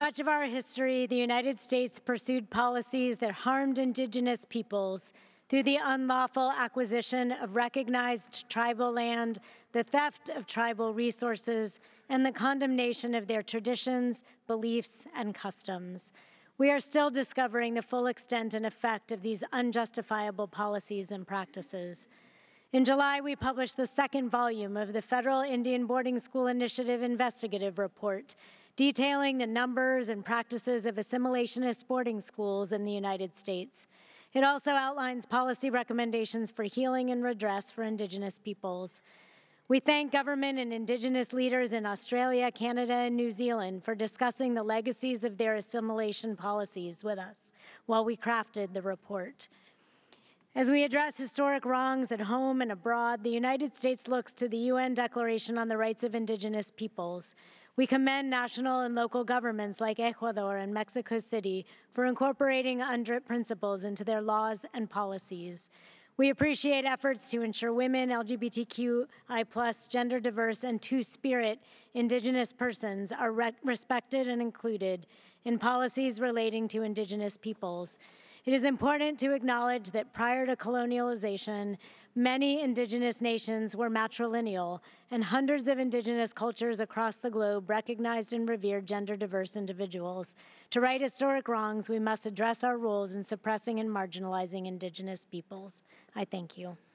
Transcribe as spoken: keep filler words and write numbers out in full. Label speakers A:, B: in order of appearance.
A: much of our history, the United States pursued policies that harmed indigenous peoples through the unlawful acquisition of recognized tribal land, the theft of tribal resources, and the condemnation of their traditions, beliefs, and customs. We are still discovering the full extent and effect of these unjustifiable policies and practices. In July, we published the second volume of the Federal Indian Boarding School Initiative Investigative Report, detailing the numbers and practices of assimilationist boarding schools in the United States. It also outlines policy recommendations for healing and redress for Indigenous peoples. We thank government and Indigenous leaders in Australia, Canada, and New Zealand for discussing the legacies of their assimilation policies with us while we crafted the report. As we address historic wrongs at home and abroad, the United States looks to the U N Declaration on the Rights of Indigenous Peoples. We commend national and local governments like Ecuador and Mexico City for incorporating UNDRIP principles into their laws and policies. We appreciate efforts to ensure women, L G B T Q I plus, gender diverse, and Two-Spirit Indigenous persons are re respected and included in policies relating to Indigenous peoples. It is important to acknowledge that prior to colonialization, many Indigenous nations were matrilineal, and hundreds of Indigenous cultures across the globe recognized and revered gender-diverse individuals. To right historic wrongs, we must address our roles in suppressing and marginalizing Indigenous peoples. I thank you.